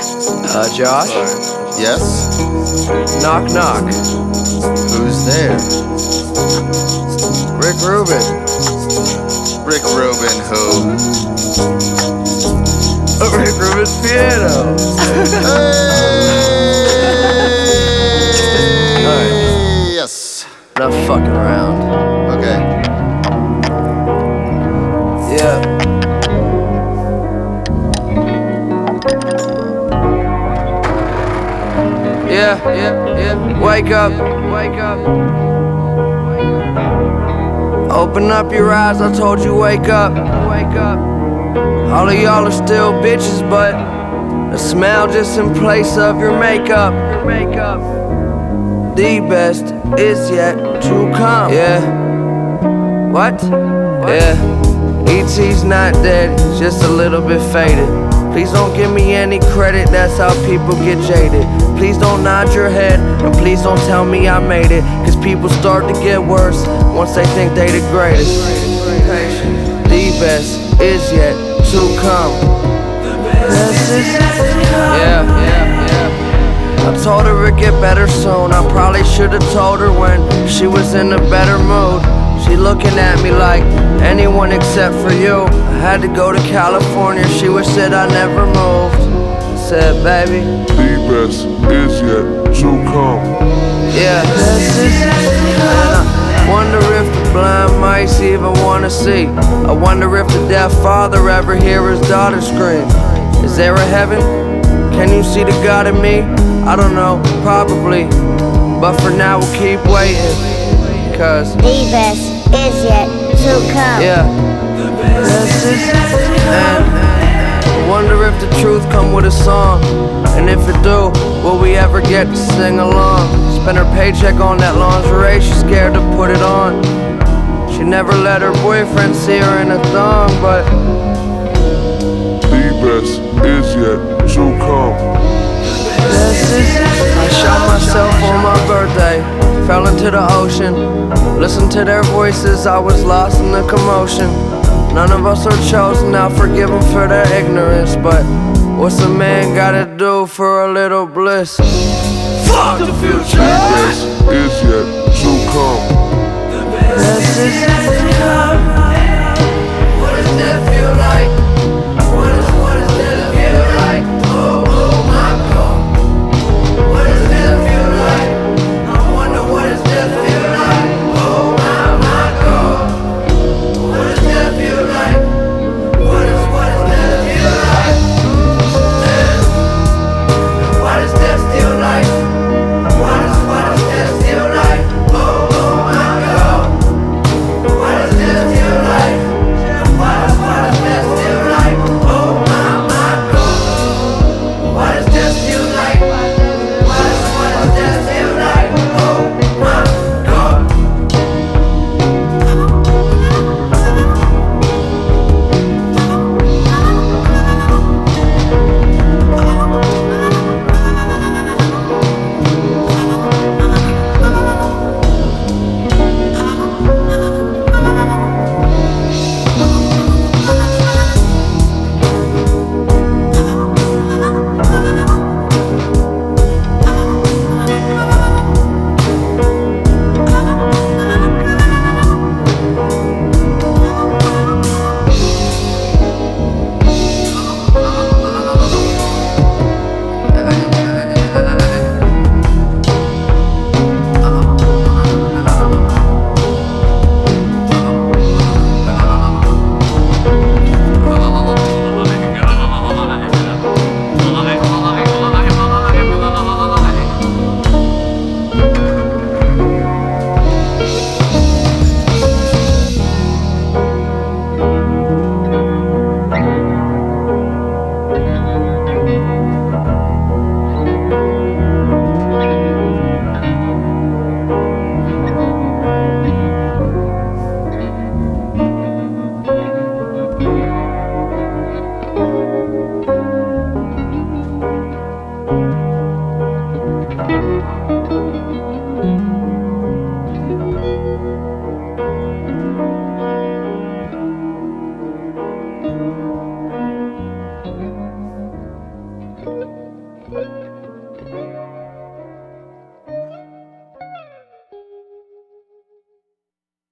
Josh? Yes? Knock, knock. Who's there? Rick Rubin. Rick Rubin, who? Rick Rubin's piano. Hey! Yes. Not fucking around. Okay. Yeah. Yeah. Wake up. Open up your eyes, I told you wake up. All of y'all are still bitches, but the smell just in place of your makeup. The best is yet to come. Yeah. What? Yeah. E.T.'s not dead, he's just a little bit faded. Please don't give me any credit, that's how people get jaded. Please don't nod your head, and please don't tell me I made it. Cause people start to get worse once they think they the greatest. The best is yet to come. Yeah. I told her it'd get better soon. I probably should've told her when she was in a better mood. She looking at me like anyone except for you. I had to go to California, she wished that I never moved. I said, baby, the best is yet to come. yeah. And I wonder if the blind mice even wanna see. I wonder if the deaf father ever hear his daughter scream. Is there a heaven? Can you see the God in me? I don't know, probably. But for now we'll keep waiting. Cause the best is yet to come. yeah. And I wonder if the truth come with a song. And if it do, will we ever get to sing along? Spend her paycheck on that lingerie, she's scared to put it on. She never let her boyfriend see her in a thong, but the best is yet to come. I shot myself on my birthday, fell into the ocean. Listened to their voices, I was lost in the commotion. None of us are chosen, now forgive them for their ignorance. But what's a man gotta do for a little bliss? Fuck the future! The best is yet to come. What does that feel like? What does that feel like? Oh my God. What does that feel like? I wonder what does that feel like? Oh my God. What does that feel like? What does that feel like? What does that feel like? What does that feel like? Oh my God. What does that feel like? What does that feel like? come.